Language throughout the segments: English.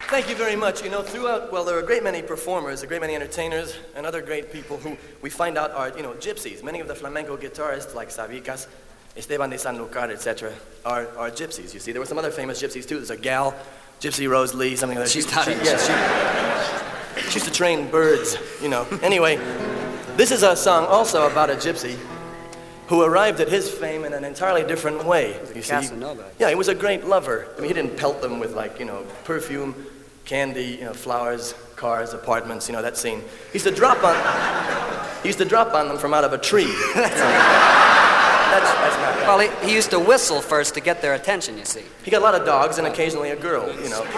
Thank you very much. You know, throughout, well, there are a great many performers, a great many entertainers, and other great people who we find out are, you know, gypsies. Many of the flamenco guitarists, like Sabicas, Esteban de Sanlúcar, etc., are gypsies, you see. There were some other famous gypsies, too. There's a gal, Gypsy Rose Lee, something like that. She's not she used to train birds, you know. Anyway, this is a song also about a gypsy who arrived at his fame in an entirely different way. You see? Casanova. Yeah, he was a great lover. I mean, he didn't pelt them with, like, you know, perfume, candy, you know, flowers, cars, apartments, you know, that scene. He used to drop on them from out of a tree. That's not right. Well, he used to whistle first to get their attention, you see. He got a lot of dogs and occasionally a girl, you know.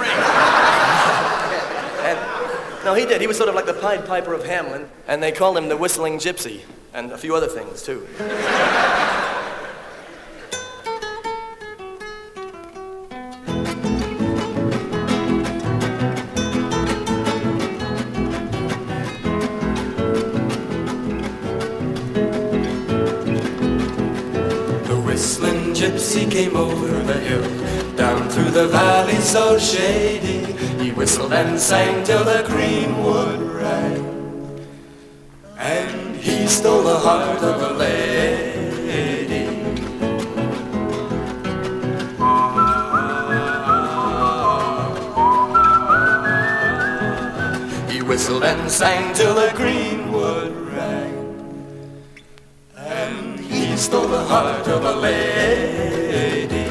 No, he did. He was sort of like the Pied Piper of Hamelin, and they called him the Whistling Gypsy, and a few other things, too. The whistling gypsy came over the hill, down through the valley so shady. He whistled and sang till the greenwood rang, and he stole the heart of a lady. He whistled and sang till the greenwood rang, and he stole the heart of a lady.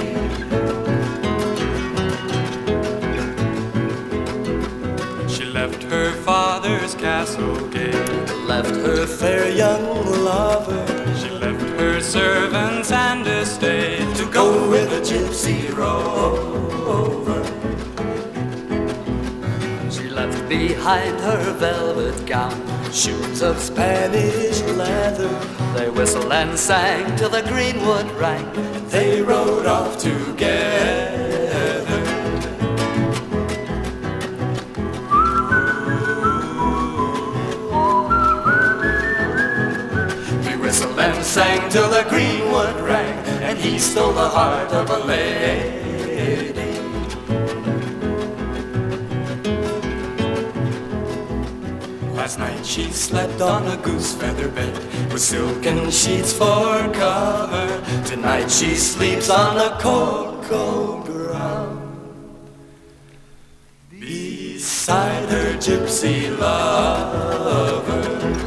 She left her father's castle gate, Left her fair young lover. she left her servants and estate to go with a gypsy rover. She left behind her velvet gown, Shoes of Spanish leather. they whistled and sang till the greenwood rang. They rode off together. They whistled and sang till the greenwood rang, and he stole the heart of a lady. Last night she slept on a goose feather bed with silken sheets for cover. Tonight she sleeps on a cocoa ground beside her gypsy lover.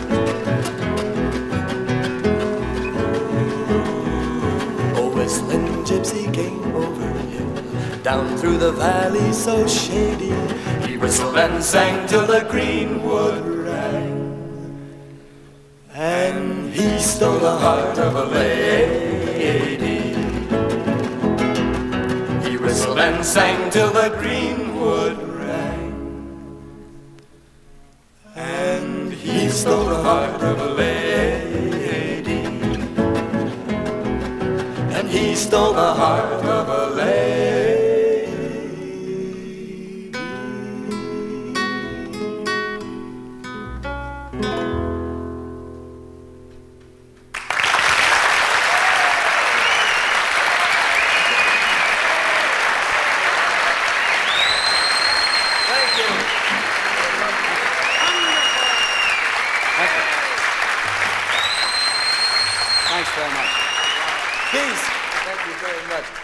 A whistling gypsy came over the hill, down through the valley so shady. He whistled and sang till the greenwood rang, and he stole the heart of a lady. He whistled and sang till the greenwood rang, and he stole the heart of a lady. And he stole the heart of a lady. Thanks very much. Peace. Thank you very much.